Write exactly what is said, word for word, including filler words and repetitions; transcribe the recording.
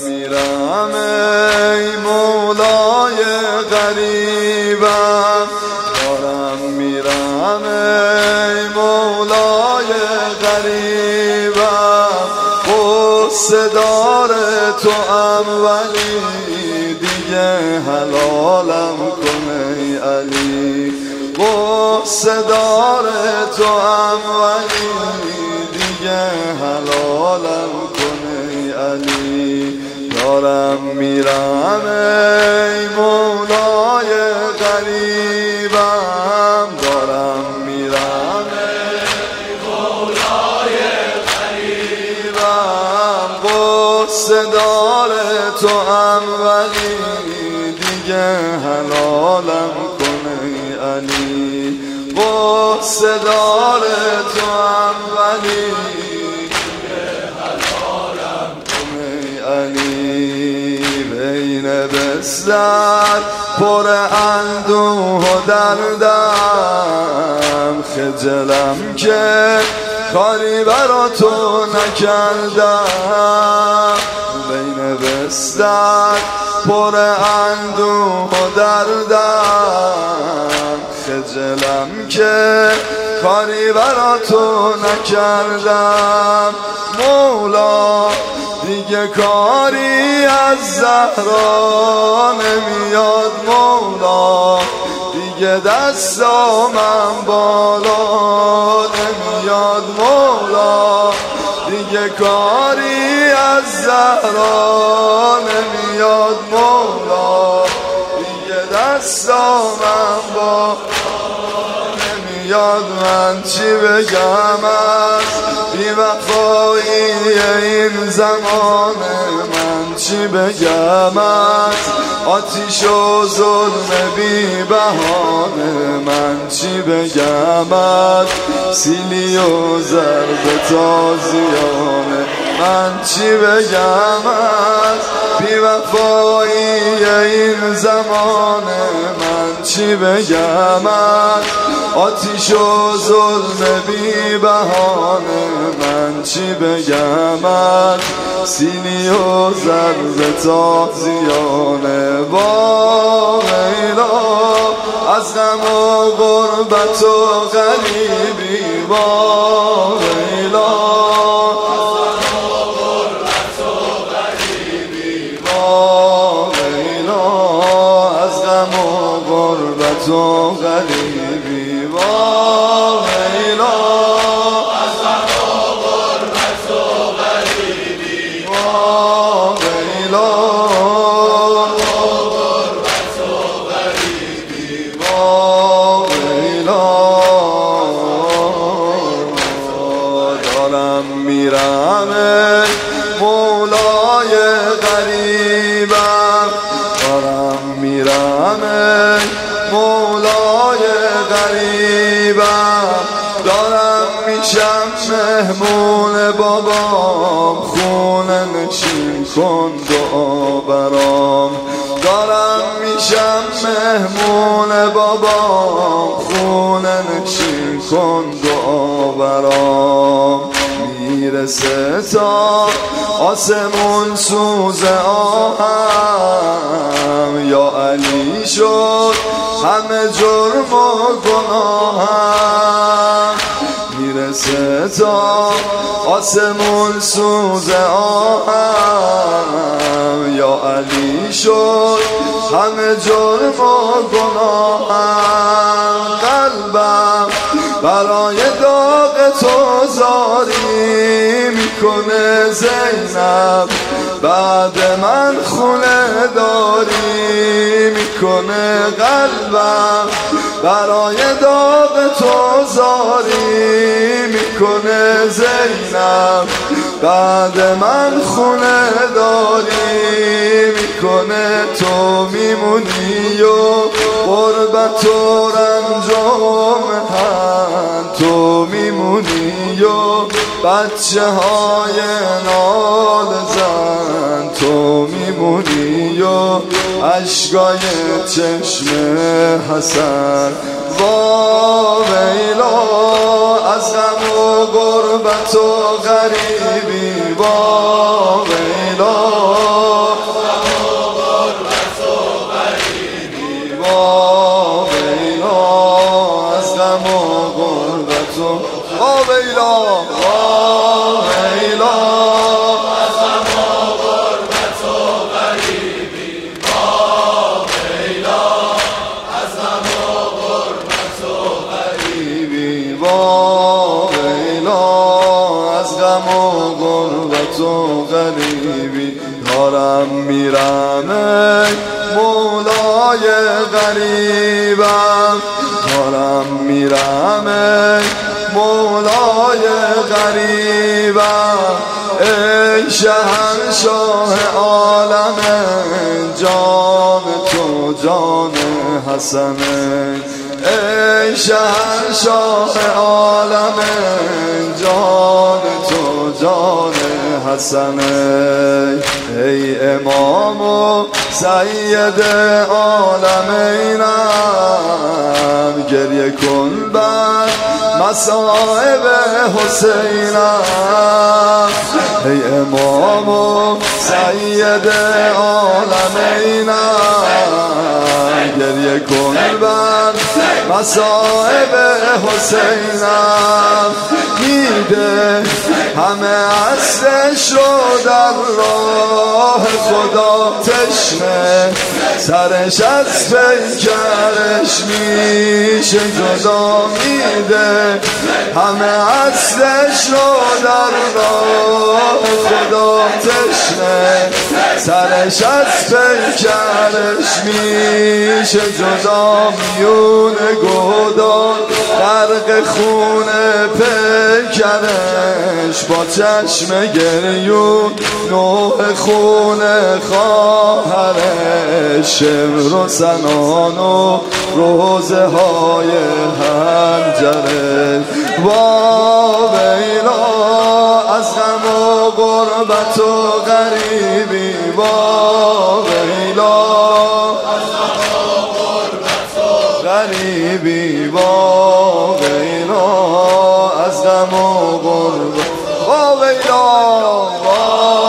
میرم ای مولای غریبم، دارم میرم ای مولای غریبم. قصه دار تو ام ولی دیگه حلالم کن ای علی. قصه دار تو ام ولی دیگه حلالم کن ای علی. دارم میرم ای مولای غریبم، دارم میرم ای مولای غریبم. قصه دار تو ام ولی دیگه حلالم کن ای علی. قصه دار تو ام ولی دیگه حلالم کن ای علی. بین بستر پر اندوه و دردم، خجلم که کاری برا تو نکردم. بین بستر پر اندوه و دردم، خجلم که کاری برا تو نکردم. مولا دیگه کاری از زهرا نمیاد، مولا دیگه دستامم بالا نمیاد، مولا دیگه کاری از زهرا نمیاد، مولا دیگه دستامم بالا نمیاد. من چی بگم از بی وفایی این زمان، من چی بگم از آتیش و ظلم بی بهانه، من چی بگم از سیلی و ضرب تازیانه، من چی بگم از بی وفایی این زمانه، من چی بگم از آتیش و ظلم بی بهانه، من چی بگم از سینی و ضرب تازیانه. با ویلا از غم و غربت و غریبی، با ویلا تو غریبی، با ویلا از غم و غربت و غریبی، با ویلا غربت و غریبی، با ویلا. دارم میرم مولای غریبم، دارم میرم مولای غریبم. دارم میشم مهمون بابام، خونه نشین کن دعا برام. دارم میشم مهمون بابام، خونه نشین کن دعا برام. میرسه تا آسمون سوز آهم، یا علی شد همه جرم و گناهم. میرسه تا آسمون سوز آهم، یا علی شد همه جرم و گناهم. قلبم برای داغ تو زاری میکنه زینب، بعد من خونه داری میکنه. قلبم برای داغ تو زاری میکنه زینب، بعد من خونه داری میکنه. تو میمونی و غربت و رنج و محن، تو میمونی و بچه های نال زن، تو میمونی و عشقای چشم حسن. با ویلا از غم و غربت و غریبی، با ویلا تو غریبی دارم میرم ای مولای غریبم دارم میرم ای مولای غریبم ای شهنشاه عالم جان تو جان حسن ای شهنشاه عالم جان تو جان حسن ای امام و سید عالمینم گریه کن بر مصائب حسینم ای امام و سید عالمینم گریه کن بر مصائب حسینم میده همه عصرش رو در راه خدا تشنه سرش از پیکرش میشه جدا میده همه عصرش رو در راه خدا تشنه سرش از پیکرش میشه جدا میون گودان غرق خون پیکرش با چشم گریون نوح خون خواهرش شمر و سنان و روزه های هنجره وا ویلا از غم و غربت و غریبی وا ویلا غریبی وا ویلا از غم و غربت وا ویلا وا